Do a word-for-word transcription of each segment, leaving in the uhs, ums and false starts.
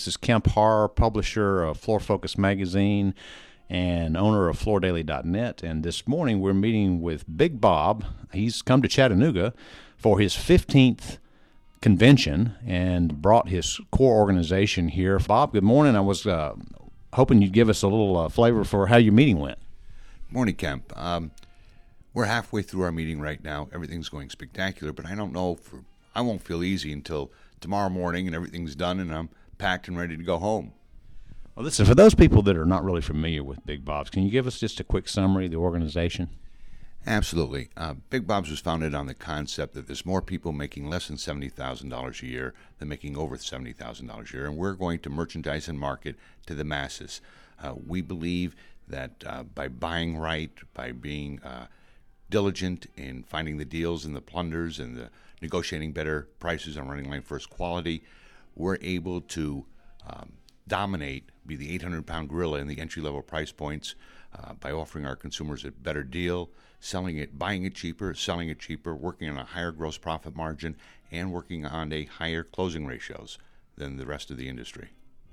This is Kemp Harr, publisher of Floor Focus Magazine and owner of floor daily dot net. And this morning we're meeting with Big Bob. He's come to Chattanooga for his fifteenth convention and brought his core organization here. Bob, good morning. I was uh, hoping you'd give us a little uh, flavor for how your meeting went. Morning, Kemp. Um, we're halfway through our meeting right now. Everything's going spectacular, but I don't know if I won't feel easy until tomorrow morning and everything's done and I'm packed and ready to go home. Well, listen, for those people that are not really familiar with Big Bob's, can you give us just a quick summary of the organization? Absolutely. Uh, Big Bob's was founded on the concept that there's more people making less than seventy thousand dollars a year than making over seventy thousand dollars a year, and we're going to merchandise and market to the masses. Uh, we believe that uh, by buying right, by being uh, diligent in finding the deals and the plunders and the negotiating better prices and running line first quality, we're able to um, dominate, be the eight hundred pound gorilla in the entry-level price points uh, by offering our consumers a better deal, selling it, buying it cheaper, selling it cheaper, working on a higher gross profit margin, and working on a higher closing ratios than the rest of the industry.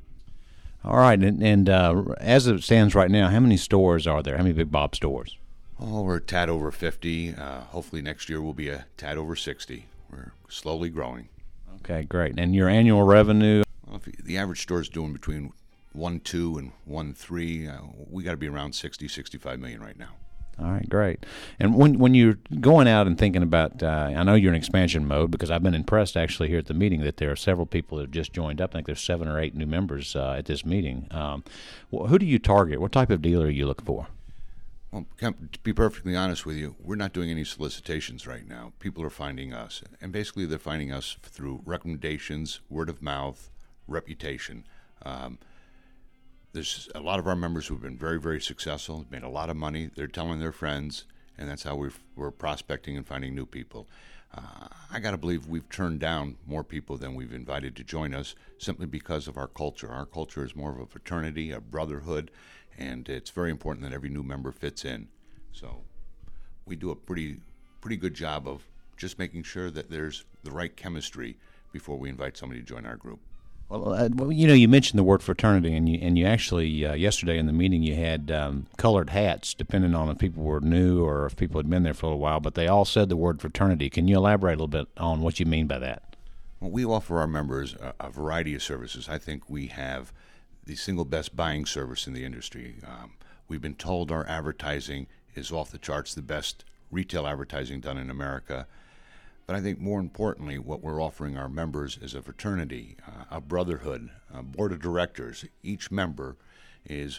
All right, and, and uh, as it stands right now, how many stores are there? How many Big Bob stores? Oh, we're a tad over fifty. Uh, hopefully next year we'll be a tad over sixty. We're slowly growing. Okay, great. And your annual revenue? Well, if the average store is doing between one two and one three, uh, we got to be around sixty, sixty-five million right now. All right, great. And when when you're going out and thinking about, uh, I know you're in expansion mode because I've been impressed actually here at the meeting that there are several people that have just joined up. I think there's seven or eight new members uh, at this meeting. Um, well, who do you target? What type of dealer are you looking for? Well, to be perfectly honest with you, we're not doing any solicitations right now. People are finding us, and basically they're finding us through recommendations, word of mouth, reputation. Um, there's a lot of our members who have been very, very successful, made a lot of money. They're telling their friends, and that's how we've, we're prospecting and finding new people. Uh, I got to believe we've turned down more people than we've invited to join us simply because of our culture. Our culture is more of a fraternity, a brotherhood, and it's very important that every new member fits in. So we do a pretty pretty good job of just making sure that there's the right chemistry before we invite somebody to join our group. Well, uh, well you know, you mentioned the word fraternity, and you and you actually uh, yesterday in the meeting you had um, colored hats, depending on if people were new or if people had been there for a little while. But they all said the word fraternity. Can you elaborate a little bit on what you mean by that? Well, we offer our members a, a variety of services. I think we have the single best buying service in the industry. Um, we've been told our advertising is off the charts, the best retail advertising done in America. But I think more importantly, what we're offering our members is a fraternity, uh, a brotherhood, a board of directors. Each member is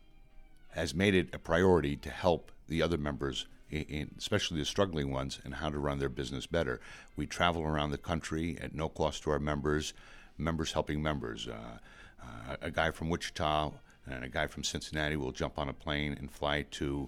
has made it a priority to help the other members, in, in, especially the struggling ones, in how to run their business better. We travel around the country at no cost to our members, members helping members. Uh, Uh, a guy from Wichita and a guy from Cincinnati will jump on a plane and fly to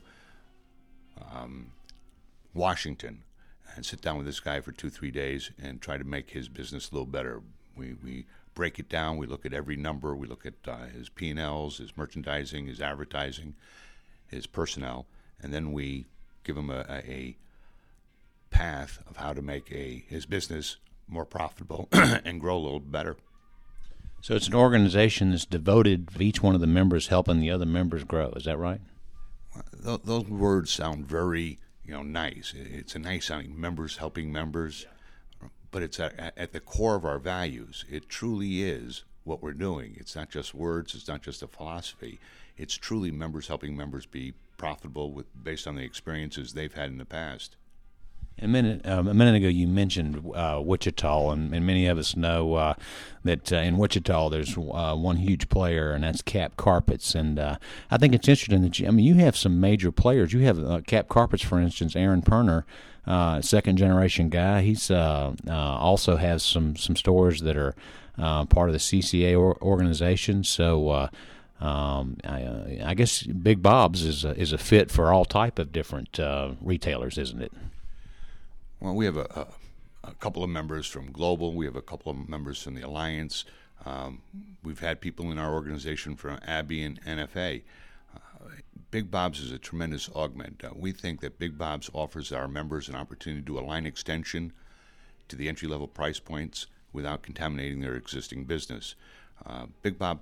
um, Washington and sit down with this guy for two, three days and try to make his business a little better. We we break it down. We look at every number. We look at uh, his P and L's, his merchandising, his advertising, his personnel, and then we give him a, a, a path of how to make a his business more profitable and grow a little better. So it's an organization that's devoted to each one of the members helping the other members grow. Is that right? Well, those words sound very, you know, nice. It's a nice sounding, members helping members, but it's at, at the core of our values. It truly is what we're doing. It's not just words. It's not just a philosophy. It's truly members helping members be profitable with based on the experiences they've had in the past. A minute, um, a minute ago, you mentioned uh, Wichita, and, and many of us know uh, that uh, in Wichita there's uh, one huge player, and that's Cap Carpets. And uh, I think it's interesting that you, I mean, you have some major players. You have uh, Cap Carpets, for instance, Aaron Perner, uh, second generation guy. He's uh, uh, also has some some stores that are uh, part of the C C A or, organization. So. Uh, Um, I, uh, I guess Big Bob's is a, is a fit for all type of different uh, retailers, isn't it? Well, we have a, a, a couple of members from Global. We have a couple of members from the Alliance. Um, we've had people in our organization from Abbey and N F A. Uh, Big Bob's is a tremendous augment. Uh, we think that Big Bob's offers our members an opportunity to do a line extension to the entry-level price points without contaminating their existing business. Uh, Big Bob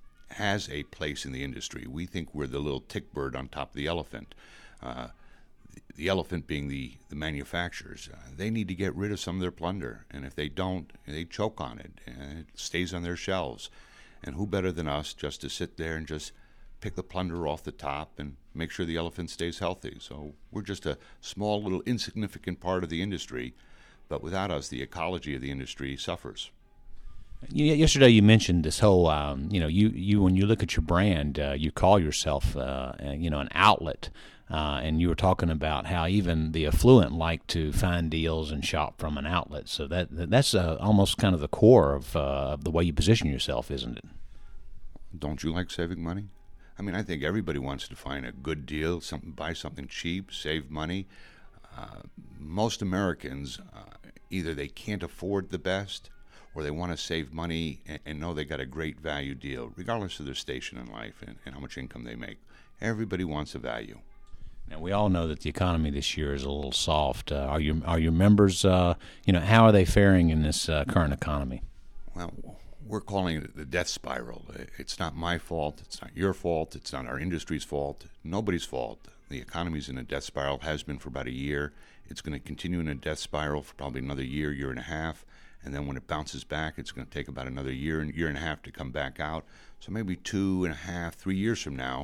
has a place in the industry. We think we're the little tick bird on top of the elephant. Uh, the, the elephant being the, the manufacturers. Uh, they need to get rid of some of their plunder, and if they don't, they choke on it, and it stays on their shelves. And who better than us just to sit there and just pick the plunder off the top and make sure the elephant stays healthy. So we're just a small, little, insignificant part of the industry, but without us, the ecology of the industry suffers. Yesterday you mentioned this whole, um, you know, you, you when you look at your brand, uh, you call yourself, uh, you know, an outlet, uh, and you were talking about how even the affluent like to find deals and shop from an outlet. So that that's uh, almost kind of the core of, uh, of the way you position yourself, isn't it? Don't you like saving money? I mean, I think everybody wants to find a good deal, something, buy something cheap, save money. Uh, most Americans, uh, either they can't afford the best, or they want to save money and, and know they got a great value deal, regardless of their station in life and, and how much income they make. Everybody wants a value. Now, we all know that the economy this year is a little soft. Uh, are your are your members, uh, you know, how are they faring in this uh, current economy? Well, we're calling it the death spiral. It's not my fault. It's not your fault. It's not our industry's fault. Nobody's fault. The economy's in a death spiral, has been for about a year. It's going to continue in a death spiral for probably another year, year and a half. And then when it bounces back, it's going to take about another year and year and a half to come back out. So maybe two and a half, three years from now,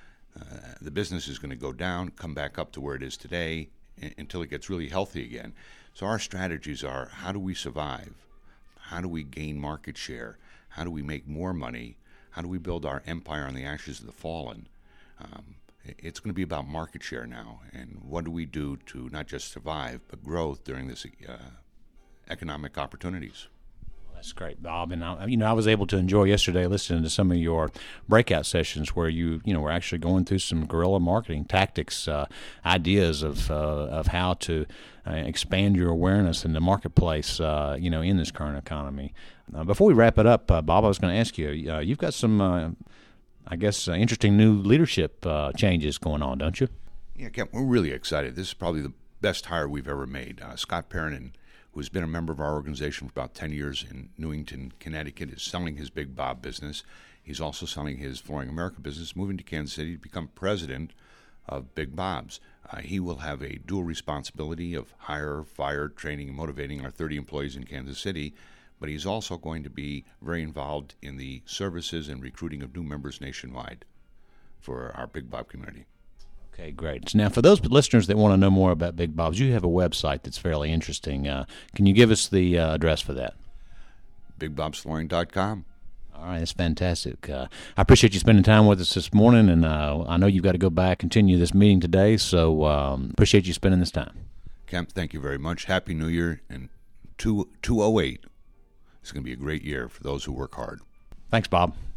uh, the business is going to go down, come back up to where it is today I- until it gets really healthy again. So our strategies are, how do we survive? How do we gain market share? How do we make more money? How do we build our empire on the ashes of the fallen? Um, it's going to be about market share now. And what do we do to not just survive, but growth during this uh, economic opportunities? That's great, Bob. And I, you know, I was able to enjoy yesterday listening to some of your breakout sessions where you, you know, were actually going through some guerrilla marketing tactics, uh, ideas of uh, of how to uh, expand your awareness in the marketplace, uh, you know, in this current economy. Uh, before we wrap it up, uh, Bob, I was going to ask you, uh, you've got some, uh, I guess, uh, interesting new leadership uh, changes going on, don't you? Yeah, Kent, we're really excited. This is probably the best hire we've ever made. Uh, Scott Perrin, who's been a member of our organization for about ten years in Newington, Connecticut, is selling his Big Bob business. He's also selling his Flooring America business, moving to Kansas City to become president of Big Bob's. Uh, he will have a dual responsibility of hire, fire, training, and motivating our thirty employees in Kansas City, but he's also going to be very involved in the services and recruiting of new members nationwide for our Big Bob community. Okay, great. Now, for those listeners that want to know more about Big Bob's, you have a website that's fairly interesting. Uh, can you give us the uh, address for that? big bobs flooring dot com. All right, that's fantastic. Uh, I appreciate you spending time with us this morning, and uh, I know you've got to go back and continue this meeting today, so um, appreciate you spending this time. Kemp, thank you very much. Happy New Year, and two oh eight is going to be a great year for those who work hard. Thanks, Bob.